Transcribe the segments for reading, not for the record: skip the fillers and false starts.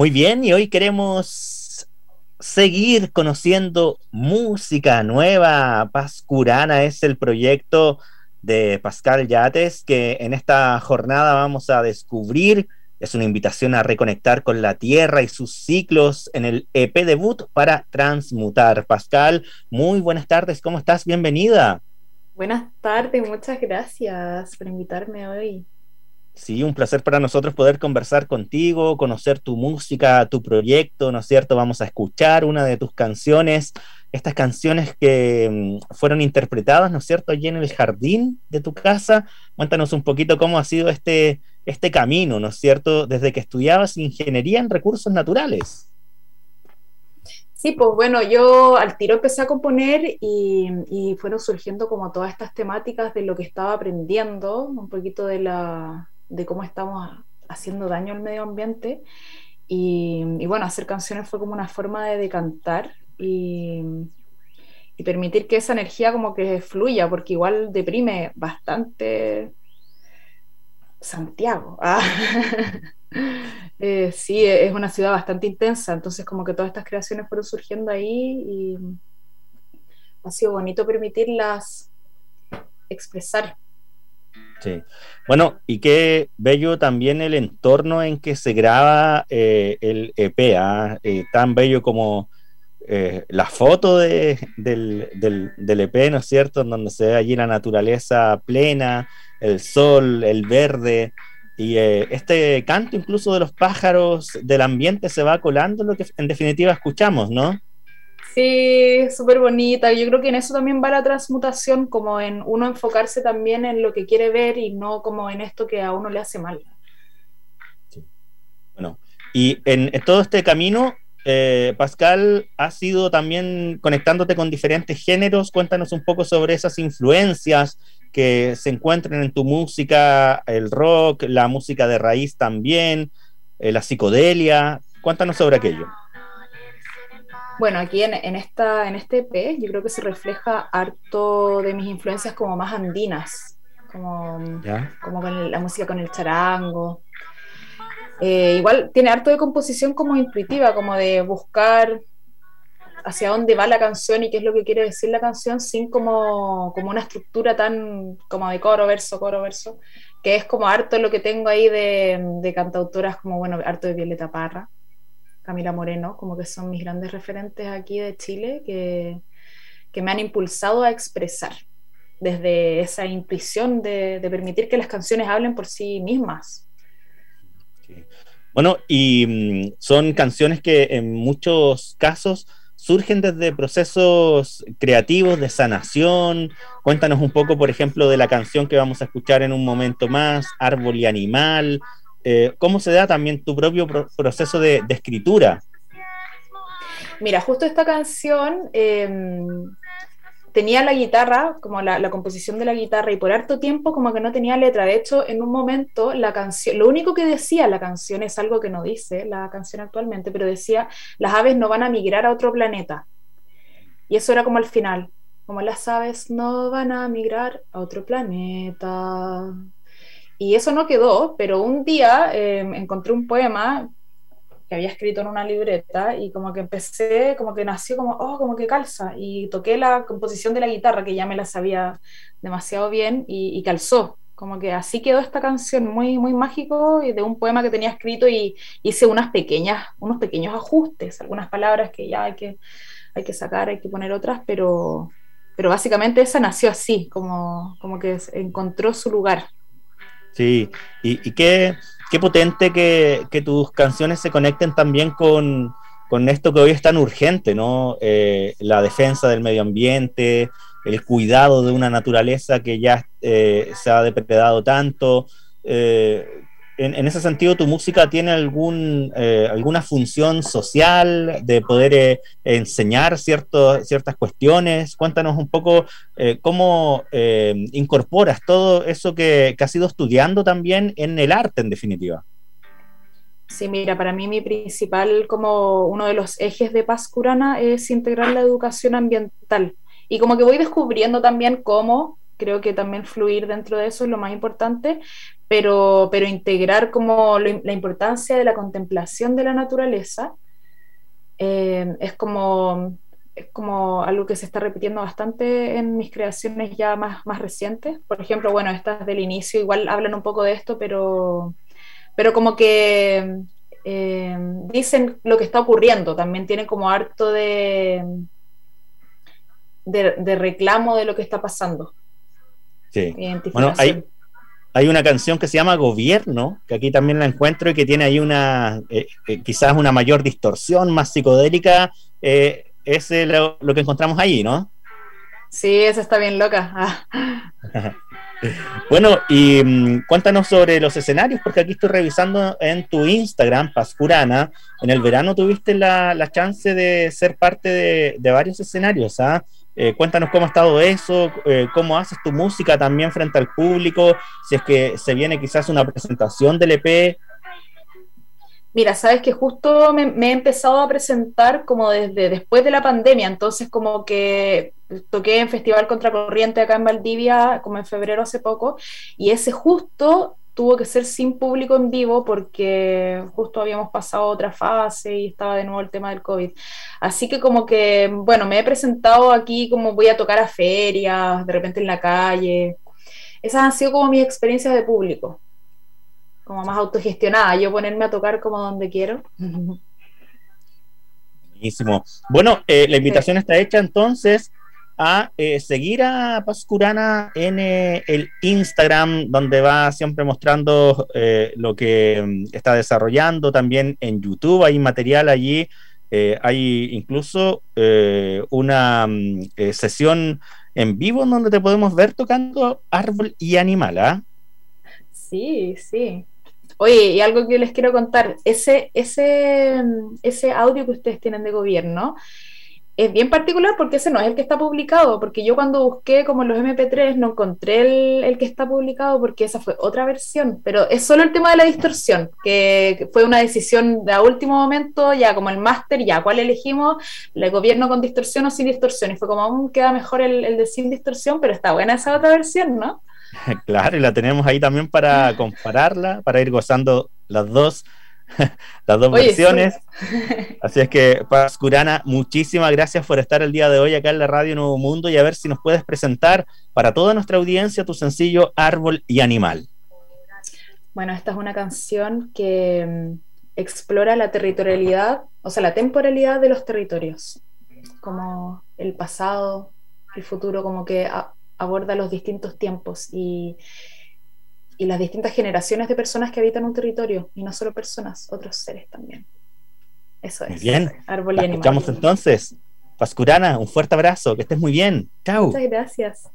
Muy bien, y hoy queremos seguir conociendo música nueva. Pascurana es el proyecto de Pascal Yates que en esta jornada vamos a descubrir. Es una invitación a reconectar con la tierra y sus ciclos en el EP debut para transmutar. Pascal, muy buenas tardes, ¿cómo estás? Bienvenida. Buenas tardes, muchas gracias por invitarme hoy. Sí, un placer para nosotros poder conversar contigo, conocer tu música, tu proyecto, ¿no es cierto? Vamos a escuchar una de tus canciones, estas canciones que fueron interpretadas, ¿no es cierto?, allí en el jardín de tu casa. Cuéntanos un poquito cómo ha sido este camino, ¿no es cierto?, desde que estudiabas ingeniería en recursos naturales. Sí, pues bueno, yo al tiro empecé a componer y fueron surgiendo como todas estas temáticas de lo que estaba aprendiendo, un poquito de cómo estamos haciendo daño al medio ambiente y bueno, hacer canciones fue como una forma de decantar y permitir que esa energía como que fluya, porque igual deprime bastante Santiago. Sí, es una ciudad bastante intensa, entonces como que todas estas creaciones fueron surgiendo ahí y ha sido bonito permitirlas expresar. Sí. Bueno, y qué bello también el entorno en que se graba el EP, ¿ah? Tan bello como la foto del EP, ¿no es cierto? En donde se ve allí la naturaleza plena, el sol, el verde, y este canto incluso de los pájaros del ambiente se va colando en lo que en definitiva escuchamos, ¿no? Sí, súper bonita. Yo creo que en eso también va la transmutación, como en uno enfocarse también en lo que quiere ver y no como en esto que a uno le hace mal. Sí. Bueno, y en todo este camino, Pascal, has ido también conectándote con diferentes géneros. Cuéntanos un poco sobre esas influencias que se encuentran en tu música, el rock, la música de raíz también, la psicodelia. Cuéntanos sobre aquello. Bueno, aquí en este EP yo creo que se refleja harto de mis influencias como más andinas, como, ¿Ya? como con la música con el charango. Igual tiene harto de composición como intuitiva, como de buscar hacia dónde va la canción y qué es lo que quiere decir la canción sin como una estructura tan como de coro, verso, que es como harto lo que tengo ahí de cantautoras como, bueno, harto de Violeta Parra, Camila Moreno, como que son mis grandes referentes aquí de Chile que me han impulsado a expresar desde esa intuición de permitir que las canciones hablen por sí mismas. Sí. Bueno, y son canciones que en muchos casos surgen desde procesos creativos de sanación. Cuéntanos un poco, por ejemplo, de la canción que vamos a escuchar en un momento más, Árbol y Animal. ¿Cómo se da también tu propio proceso de escritura? Mira, justo esta canción tenía la guitarra, como la composición de la guitarra, y por harto tiempo como que no tenía letra. De hecho, en un momento la canción, lo único que decía la canción es algo que no dice la canción actualmente, pero decía, las aves no van a migrar a otro planeta. Y eso era como al final, como las aves no van a migrar a otro planeta. Y eso no quedó, pero un día encontré un poema que había escrito en una libreta y como que empecé, como que nació como, oh, como que calza y toqué la composición de la guitarra que ya me la sabía demasiado bien y calzó. Como que así quedó esta canción muy, muy mágico y de un poema que tenía escrito y hice unos pequeños ajustes, algunas palabras que ya hay que sacar, hay que poner otras, pero básicamente esa nació así, como que encontró su lugar. Sí, y qué potente que tus canciones se conecten también con esto que hoy es tan urgente, ¿no? La defensa del medio ambiente, el cuidado de una naturaleza que ya se ha depredado tanto. Eh, en ese sentido, ¿tu música tiene alguna función social de poder enseñar ciertas cuestiones? Cuéntanos un poco cómo incorporas todo eso que has ido estudiando también en el arte, en definitiva. Sí, mira, para mí mi principal, como uno de los ejes de Paz Curana es integrar la educación ambiental. Y como que voy descubriendo también cómo, creo que también fluir dentro de eso es lo más importante, pero integrar como la importancia de la contemplación de la naturaleza es como algo que se está repitiendo bastante en mis creaciones ya más recientes. Por ejemplo, bueno, estas del inicio igual hablan un poco de esto, pero como que dicen lo que está ocurriendo, también tienen como harto de reclamo de lo que está pasando. Sí. Bueno, Identificación. hay una canción que se llama Gobierno, que aquí también la encuentro y que tiene ahí quizás una mayor distorsión, más psicodélica. Lo que encontramos ahí, ¿no? Sí, esa está bien loca. Ah. Bueno, y cuéntanos sobre los escenarios, porque aquí estoy revisando en tu Instagram, Pascurana. En el verano tuviste la chance de ser parte de varios escenarios, ¿ah? Cuéntanos cómo ha estado eso, cómo haces tu música también frente al público, si es que se viene quizás una presentación del EP. Mira, sabes que justo me he empezado a presentar como desde después de la pandemia, entonces como que toqué en Festival Contracorriente acá en Valdivia, como en febrero hace poco, y ese justo tuvo que ser sin público en vivo porque justo habíamos pasado otra fase y estaba de nuevo el tema del COVID. Así que como que, bueno, me he presentado aquí como voy a tocar a ferias, de repente en la calle. Esas han sido como mis experiencias de público, como más autogestionada, yo ponerme a tocar como donde quiero. Buenísimo. Bueno, la Sí. invitación está hecha entonces a seguir a Pascurana en el Instagram, donde va siempre mostrando lo que está desarrollando, también en YouTube hay material allí, hay incluso una sesión en vivo en donde te podemos ver tocando árbol y animal, ¿ah? Sí, sí. Oye, y algo que yo les quiero contar, ese audio que ustedes tienen de gobierno es bien particular porque ese no es el que está publicado, porque yo cuando busqué como en los MP3 no encontré el que está publicado porque esa fue otra versión, pero es solo el tema de la distorsión, que fue una decisión de a último momento, ya como el máster, ya, ¿cuál elegimos? ¿El gobierno con distorsión o sin distorsión? Y fue como, queda mejor el de sin distorsión, pero está buena esa otra versión, ¿no? Claro, y la tenemos ahí también para compararla, para ir gozando las dos Oye, sí. versiones. Así es que, Pascurana, muchísimas gracias por estar el día de hoy acá en la Radio Nuevo Mundo y a ver si nos puedes presentar para toda nuestra audiencia tu sencillo Árbol y Animal. Bueno, esta es una canción que explora la territorialidad, o sea, la temporalidad de los territorios, como el pasado, el futuro, como que aborda los distintos tiempos y las distintas generaciones de personas que habitan un territorio, y no solo personas, otros seres también. Eso Muy es, bien, árbol la y animal. escuchamos entonces. Pascurana, un fuerte abrazo, que estés muy bien. Chau. Muchas gracias.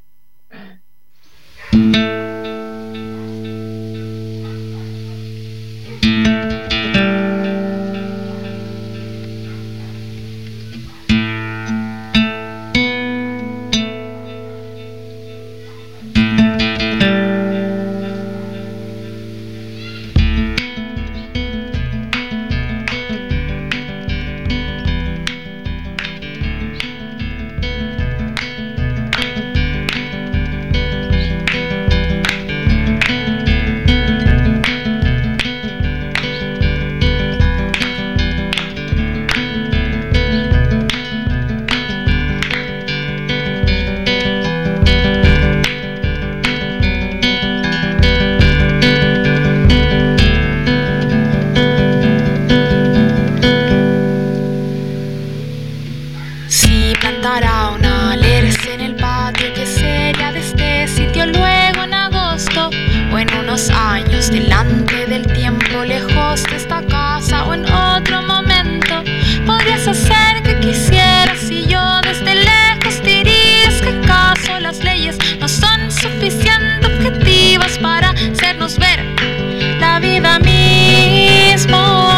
Si plantara una alerce en el patio, ¿qué sería de este sitio luego en agosto? O en unos años delante del tiempo, lejos de esta casa o en otro momento. Podrías hacer que quisieras y yo desde lejos dirías que acaso las leyes no son suficientemente objetivas para hacernos ver la vida misma.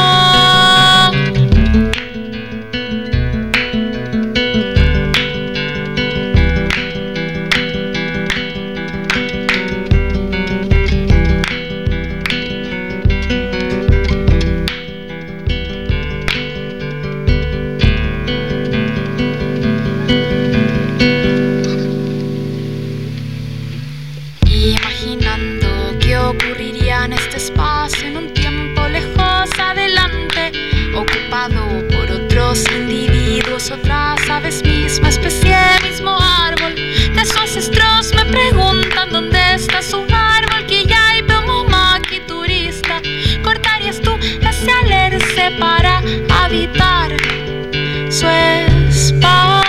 las aves, misma especie, mismo árbol. De sus ancestros me preguntan dónde está su árbol, que ya hay como maqui turista. ¿Cortarías tú ese alerce para habitar su espacio?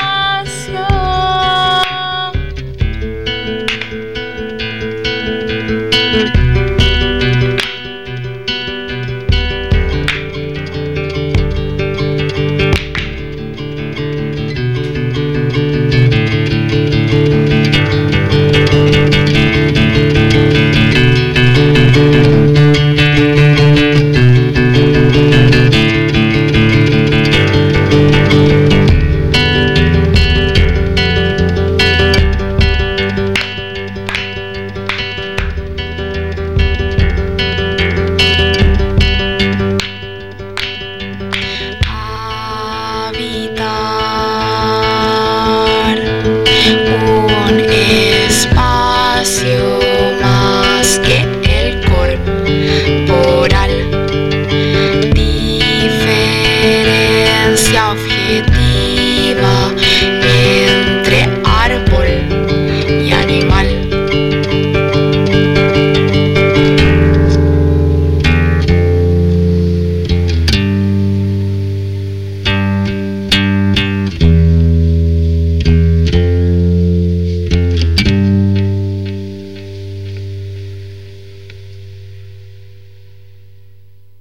Objetiva